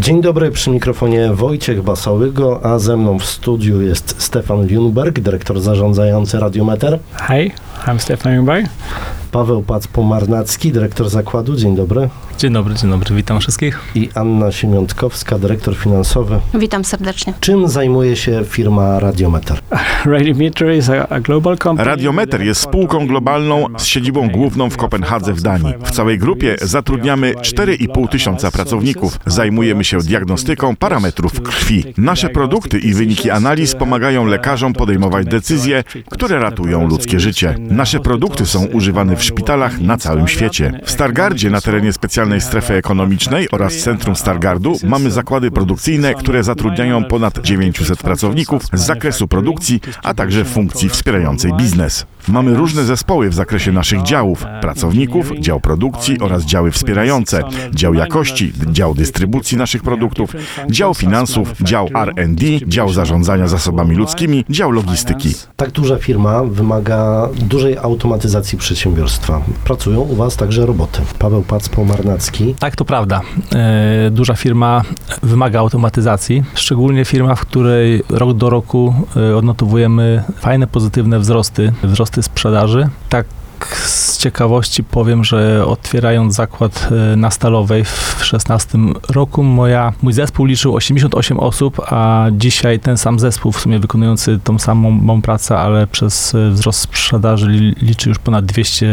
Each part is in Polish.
Dzień dobry, przy mikrofonie Wojciech Basałygo, a ze mną w studiu jest Stefan Ljungberg, dyrektor zarządzający Radiometer. Hi, I'm Stefan Ljungberg. Paweł Pac-Pomarnacki, dyrektor zakładu. Dzień dobry. Dzień dobry, witam wszystkich. I Anna Siemiątkowska, dyrektor finansowy. Witam serdecznie. Czym zajmuje się firma Radiometer? Radiometer is a global company. Radiometer jest spółką globalną z siedzibą główną w Kopenhadze w Danii. W całej grupie zatrudniamy 4,5 tysiąca pracowników. Zajmujemy się diagnostyką parametrów krwi. Nasze produkty i wyniki analiz pomagają lekarzom podejmować decyzje, które ratują ludzkie życie. Nasze produkty są używane w szpitalach na całym świecie. W Stargardzie, na terenie specjalnej strefy ekonomicznej oraz centrum Stargardu, mamy zakłady produkcyjne, które zatrudniają ponad 900 pracowników z zakresu produkcji, a także funkcji wspierającej biznes. Mamy różne zespoły w zakresie naszych działów, pracowników, dział produkcji oraz działy wspierające, dział jakości, dział dystrybucji naszych produktów, dział finansów, dział R&D, dział zarządzania zasobami ludzkimi, dział logistyki. Tak duża firma wymaga dużej automatyzacji przedsiębiorstwa. Pracują u Was także roboty. Paweł Pac-Pomarnacki. Tak, to prawda. Duża firma wymaga automatyzacji, szczególnie firma, w której rok do roku odnotowujemy fajne, pozytywne wzrosty sprzedaży. Tak z ciekawości powiem, że otwierając zakład na Stalowej w 2016 roku mój zespół liczył 88 osób, a dzisiaj ten sam zespół, w sumie wykonujący tą samą pracę, ale przez wzrost sprzedaży liczy już ponad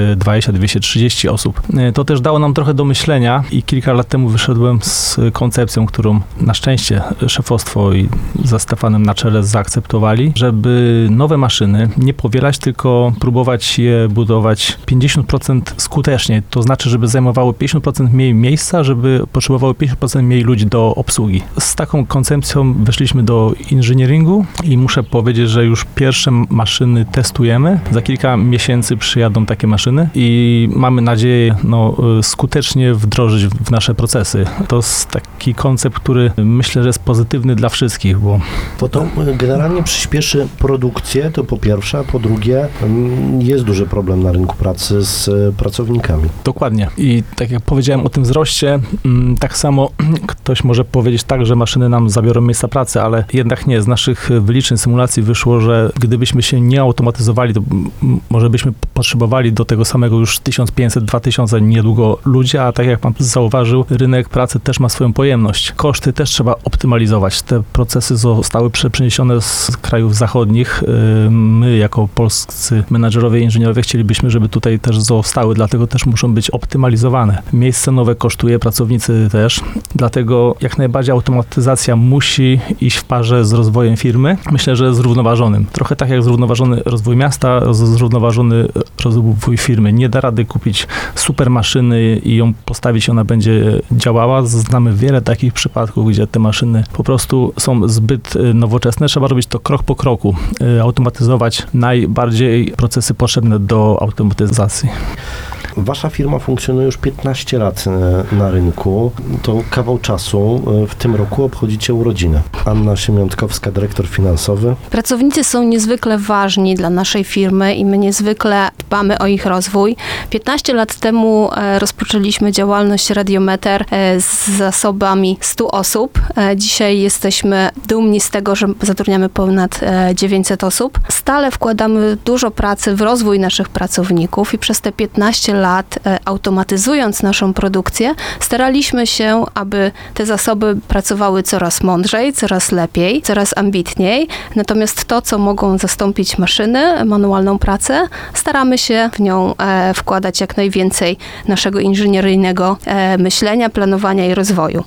220-230 osób. To też dało nam trochę do myślenia i kilka lat temu wyszedłem z koncepcją, którą na szczęście szefostwo i ze Stefanem na czele zaakceptowali, żeby nowe maszyny nie powielać, tylko próbować je budować 50% skutecznie, to znaczy, żeby zajmowały 50% mniej miejsca, żeby potrzebowały 50% mniej ludzi do obsługi. Z taką koncepcją weszliśmy do inżynieringu i muszę powiedzieć, że już pierwsze maszyny testujemy. Za kilka miesięcy przyjadą takie maszyny i mamy nadzieję skutecznie wdrożyć w nasze procesy. To jest taki koncept, który myślę, że jest pozytywny dla wszystkich, bo to generalnie przyspieszy produkcję, to po pierwsze, a po drugie jest duży problem na rynku pracy z pracownikami. Dokładnie. I tak jak powiedziałem o tym wzroście, tak samo ktoś może powiedzieć tak, że maszyny nam zabiorą miejsca pracy, ale jednak nie. Z naszych wyliczeń, symulacji wyszło, że gdybyśmy się nie automatyzowali, to może byśmy potrzebowali do tego samego już 1500-2000 niedługo ludzi, a tak jak pan zauważył, rynek pracy też ma swoją pojemność. Koszty też trzeba optymalizować. Te procesy zostały przeniesione z krajów zachodnich. My jako polscy menadżerowie i inżynierowie chcielibyśmy, żeby tutaj też zostały, dlatego też muszą być optymalizowane. Miejsce nowe kosztuje, pracownicy też, dlatego jak najbardziej automatyzacja musi iść w parze z rozwojem firmy. Myślę, że zrównoważonym. Trochę tak jak zrównoważony rozwój miasta, zrównoważony rozwój firmy. Nie da rady kupić super maszyny i ją postawić, ona będzie działała. Znamy wiele takich przypadków, gdzie te maszyny po prostu są zbyt nowoczesne. Trzeba robić to krok po kroku. Automatyzować najbardziej procesy potrzebne do automatyzacji. Wasza firma funkcjonuje już 15 lat na rynku. To kawał czasu. W tym roku obchodzicie urodziny. Anna Siemiątkowska, dyrektor finansowy. Pracownicy są niezwykle ważni dla naszej firmy i my niezwykle dbamy o ich rozwój. 15 lat temu rozpoczęliśmy działalność Radiometer z zasobami 100 osób. Dzisiaj jesteśmy dumni z tego, że zatrudniamy ponad 900 osób. Stale wkładamy dużo pracy w rozwój naszych pracowników i przez te 15 lat automatyzując naszą produkcję, staraliśmy się, aby te zasoby pracowały coraz mądrzej, coraz lepiej, coraz ambitniej. Natomiast to, co mogą zastąpić maszyny, manualną pracę, staramy się w nią wkładać jak najwięcej naszego inżynieryjnego myślenia, planowania i rozwoju.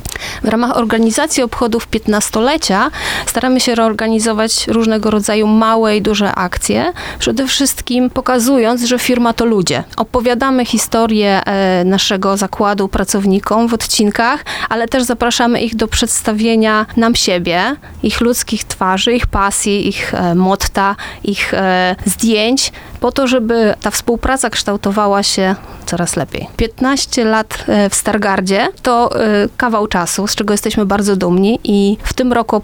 W ramach organizacji obchodów 15-lecia staramy się reorganizować różnego rodzaju małe i duże akcje, przede wszystkim pokazując, że firma to ludzie. Opowiadamy historię naszego zakładu pracownikom w odcinkach, ale też zapraszamy ich do przedstawienia nam siebie, ich ludzkich twarzy, ich pasji, ich motta, ich zdjęć, po to, żeby ta współpraca kształtowała się coraz lepiej. 15 lat w Stargardzie to kawał czasu, z czego jesteśmy bardzo dumni i w tym roku obchodzimy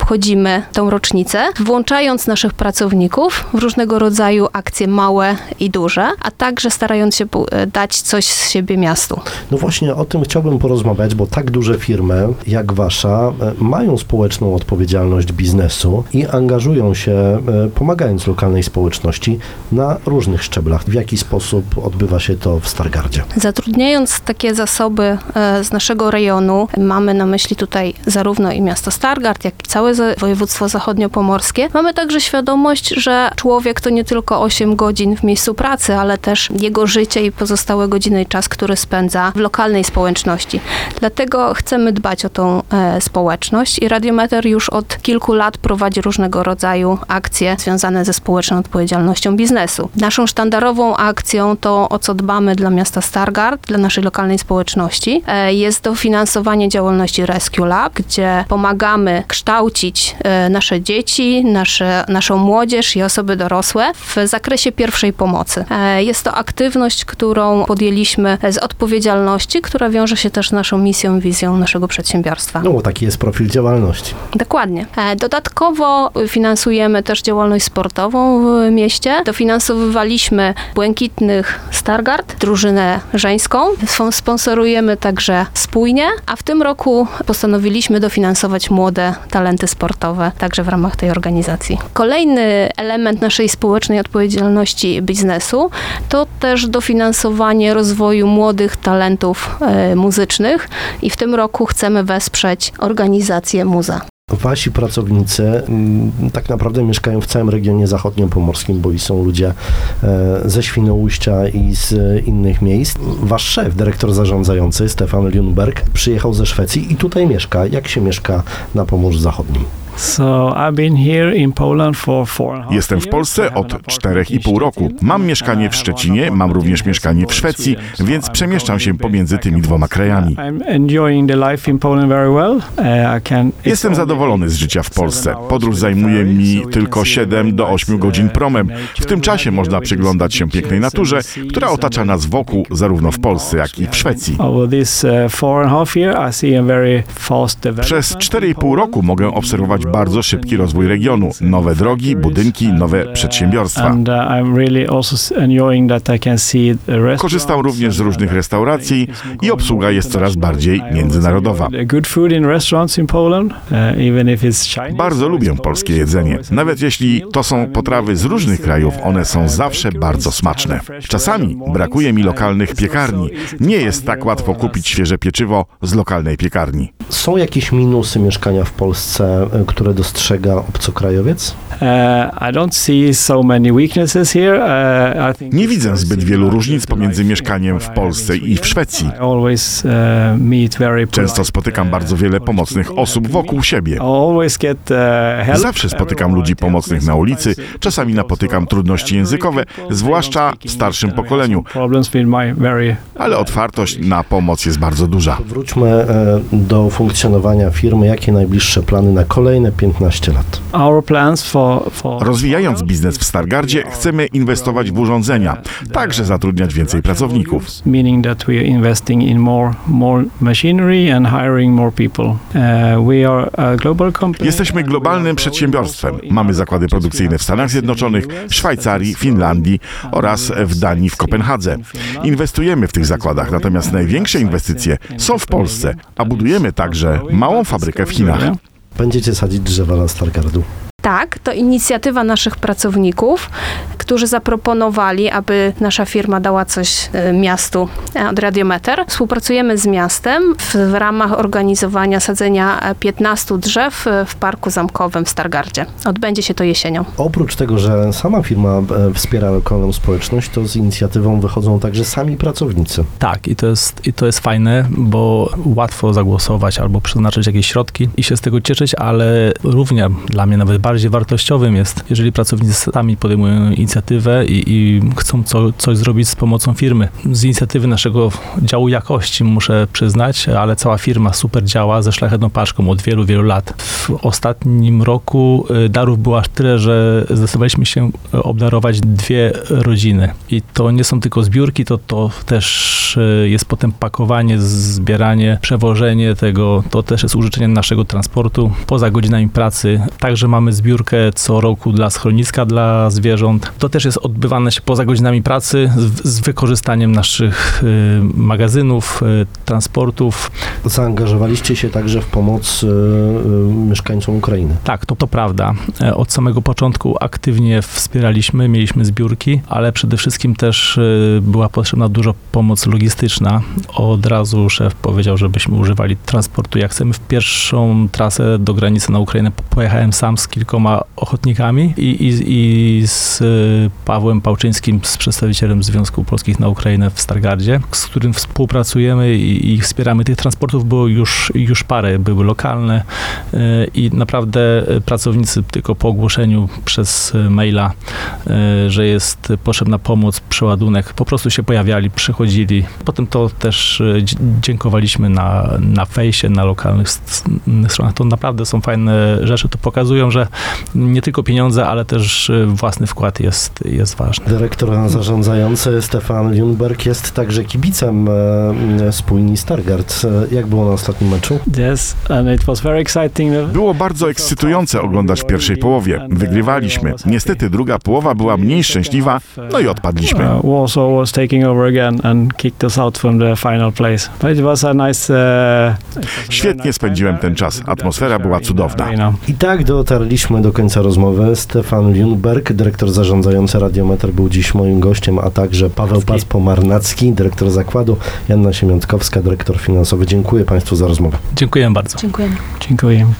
obchodzimy tą rocznicę, włączając naszych pracowników w różnego rodzaju akcje małe i duże, a także starając się dać coś z siebie miastu. No właśnie o tym chciałbym porozmawiać, bo tak duże firmy jak wasza mają społeczną odpowiedzialność biznesu i angażują się, pomagając lokalnej społeczności na różnych szczeblach. W jaki sposób odbywa się to w Stargardzie? Zatrudniając takie zasoby z naszego rejonu, mamy na myśli tutaj zarówno i miasto Stargard, jak i całe województwo zachodniopomorskie, mamy także świadomość, że człowiek to nie tylko 8 godzin w miejscu pracy, ale też jego życie i pozostałe godziny i czas, który spędza w lokalnej społeczności. Dlatego chcemy dbać o tą społeczność i Radiometer już od kilku lat prowadzi różnego rodzaju akcje związane ze społeczną odpowiedzialnością biznesu. Naszą sztandarową akcją to, o co dbamy dla miasta Stargard, dla naszej lokalnej społeczności, jest dofinansowanie działalności Rescue Lab, gdzie pomagamy kształcić nasze dzieci, naszą młodzież i osoby dorosłe w zakresie pierwszej pomocy. Jest to aktywność, którą podjęliśmy z odpowiedzialności, która wiąże się też z naszą misją, wizją naszego przedsiębiorstwa. No bo taki jest profil działalności. Dokładnie. Dodatkowo finansujemy też działalność sportową w mieście. Dofinansowywaliśmy Błękitnych Stargard, drużynę żeńską. Sponsorujemy także spójnie, a w tym roku postanowiliśmy dofinansować młode talenty sportowe, także w ramach tej organizacji. Kolejny element naszej społecznej odpowiedzialności biznesu to też dofinansowanie rozwoju młodych talentów muzycznych i w tym roku chcemy wesprzeć organizację Muza. Wasi pracownicy tak naprawdę mieszkają w całym regionie zachodniopomorskim, bo i są ludzie ze Świnoujścia i z innych miejsc. Wasz szef, dyrektor zarządzający, Stefan Lundberg, przyjechał ze Szwecji i tutaj mieszka. Jak się mieszka na Pomorzu Zachodnim? Jestem w Polsce od 4,5 roku. Mam mieszkanie w Szczecinie, mam również mieszkanie w Szwecji, więc przemieszczam się pomiędzy tymi dwoma krajami. Jestem zadowolony z życia w Polsce. Podróż zajmuje mi tylko 7 do 8 godzin promem. W tym czasie można przyglądać się pięknej naturze, która otacza nas wokół, zarówno w Polsce, jak i w Szwecji. Przez 4,5 roku mogę obserwować bardzo szybki rozwój regionu. Nowe drogi, budynki, nowe przedsiębiorstwa. Korzystam również z różnych restauracji i obsługa jest coraz bardziej międzynarodowa. Bardzo lubię polskie jedzenie. Nawet jeśli to są potrawy z różnych krajów, one są zawsze bardzo smaczne. Czasami brakuje mi lokalnych piekarni. Nie jest tak łatwo kupić świeże pieczywo z lokalnej piekarni. Są jakieś minusy mieszkania w Polsce, które dostrzega obcokrajowiec? Nie widzę zbyt wielu różnic pomiędzy mieszkaniem w Polsce i w Szwecji. Często spotykam bardzo wiele pomocnych osób wokół siebie. Zawsze spotykam ludzi pomocnych na ulicy, czasami napotykam trudności językowe, zwłaszcza w starszym pokoleniu. Ale otwartość na pomoc jest bardzo duża. Wróćmy do funkcjonowania firmy. Jakie najbliższe plany na kolejne 15 lat? Rozwijając biznes w Stargardzie, chcemy inwestować w urządzenia, także zatrudniać więcej pracowników. Jesteśmy globalnym przedsiębiorstwem. Mamy zakłady produkcyjne w Stanach Zjednoczonych, Szwajcarii, Finlandii oraz w Danii, w Kopenhadze. Inwestujemy w tych zakładach, natomiast największe inwestycje są w Polsce, a budujemy także małą fabrykę w Chinach. Będziecie sadzić drzewa na Stargardu? Tak, to inicjatywa naszych pracowników, którzy zaproponowali, aby nasza firma dała coś miastu od Radiometer. Współpracujemy z miastem w ramach organizowania sadzenia 15 drzew w Parku Zamkowym w Stargardzie. Odbędzie się to jesienią. Oprócz tego, że sama firma wspiera lokalną społeczność, to z inicjatywą wychodzą także sami pracownicy. Tak, i to jest fajne, bo łatwo zagłosować albo przeznaczyć jakieś środki i się z tego cieszyć, ale równie dla mnie nawet bardziej wartościowym jest, jeżeli pracownicy sami podejmują inicjatywę inicjatywę i chcą coś zrobić z pomocą firmy. Z inicjatywy naszego działu jakości, muszę przyznać, ale cała firma super działa ze szlachetną paczką od wielu, wielu lat. W ostatnim roku darów było aż tyle, że zdecydowaliśmy się obdarować 2 rodziny. I to nie są tylko zbiórki, to też jest potem pakowanie, zbieranie, przewożenie tego, to też jest użyczenie naszego transportu poza godzinami pracy. Także mamy zbiórkę co roku dla schroniska dla zwierząt. To też jest odbywane się poza godzinami pracy z wykorzystaniem naszych magazynów, transportów. Zaangażowaliście się także w pomoc mieszkańcom Ukrainy. Tak, to prawda. Od samego początku aktywnie wspieraliśmy, mieliśmy zbiórki, ale przede wszystkim też była potrzebna dużo pomoc logistyczna. Od razu szef powiedział, żebyśmy używali transportu. Jak chcemy w pierwszą trasę do granicy na Ukrainę, pojechałem sam z kilkoma ochotnikami i z Pawłem Pałczyńskim, z przedstawicielem Związku Polskich na Ukrainę w Stargardzie, z którym współpracujemy i wspieramy. Tych transportów było już parę, były lokalne i naprawdę pracownicy tylko po ogłoszeniu przez maila, że jest potrzebna pomoc, przeładunek, po prostu się pojawiali, przychodzili. Potem to też dziękowaliśmy na fejsie, na lokalnych stronach. To naprawdę są fajne rzeczy. To pokazują, że nie tylko pieniądze, ale też własny wkład jest ważny. Dyrektor zarządzający Stefan Lundberg jest także kibicem spójni Stargard. Jak było na ostatnim meczu? Yes, and it was very exciting. Było bardzo ekscytujące oglądać w pierwszej połowie. Wygrywaliśmy. Niestety druga połowa była mniej szczęśliwa, no i odpadliśmy. Warsaw was taking over again and kicked us out from the final place. But it was a nice. Świetnie spędziłem ten czas. Atmosfera była cudowna. I tak dotarliśmy do końca rozmowy. Stefan Lundberg, dyrektor zarządzający Radiometer, był dziś moim gościem, a także Paweł Pac-Pomarnacki, dyrektor zakładu, Joanna Siemiątkowska, dyrektor finansowy. Dziękuję Państwu za rozmowę. Dziękuję bardzo. Dziękujemy. Dziękuję.